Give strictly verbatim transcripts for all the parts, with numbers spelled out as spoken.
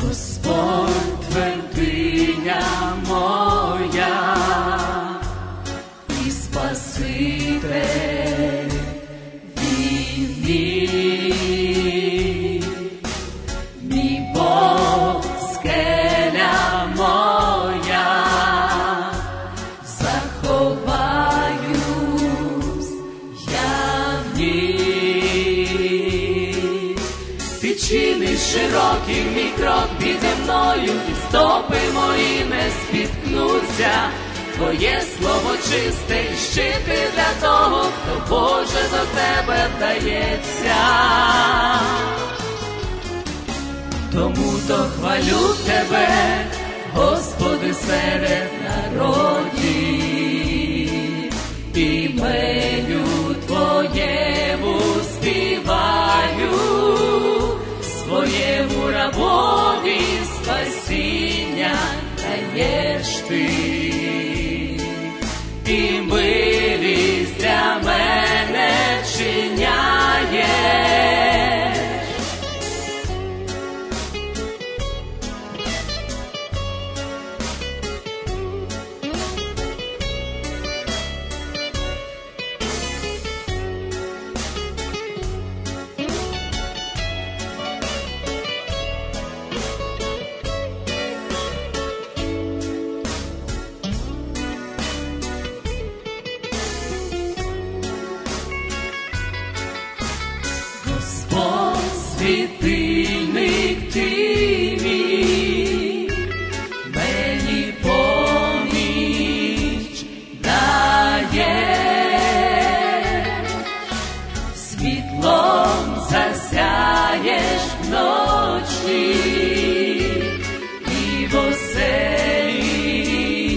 Господь твердиня моя і Спаситель Він мій, мій Бог, скеля моя, заховаюсь я в ній. Ти чиниш широкий мій крок піде мною, і стопи мої не спіткнуться. Твоє слово чисте і щити для того, хто Боже до тебе вдається. Тому то хвалю тебе, Господи, серед народів, ім'ю Твоєму співаю, своєму рабові спасіння даєш ти, і милість для мене чиняєш. Світильник ти мій, мені поміч даєш, світлом засяєш вночі і в оселі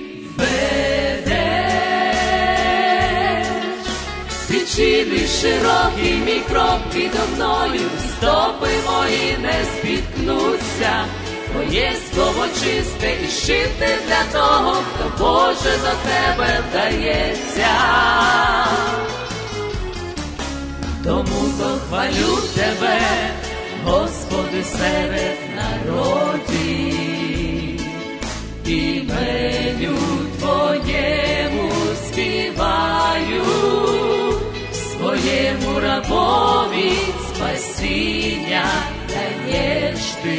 ведеш. Ти чиниш широкий мій крок підо мною, стопи мої не спіткнуться. Твоє слово чисте і щити для того, хто Боже до тебе вдається. Тому то хвалю тебе, Господи, серед народів, ім'ю Твоєму співаю, своєму рабові спасіння даєш ти,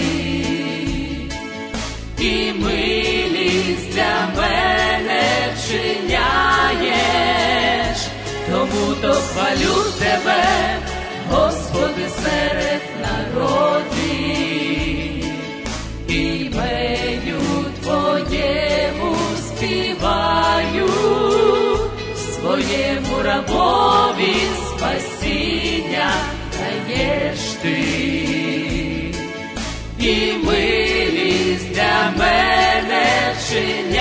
і милість для мене вчиняєш. Тому то хвалю тебе, Господи, серед народів, ім'ю Твоєму співаю, своєму рабові спасіння даєш ти, і милість для мене вчиняєш.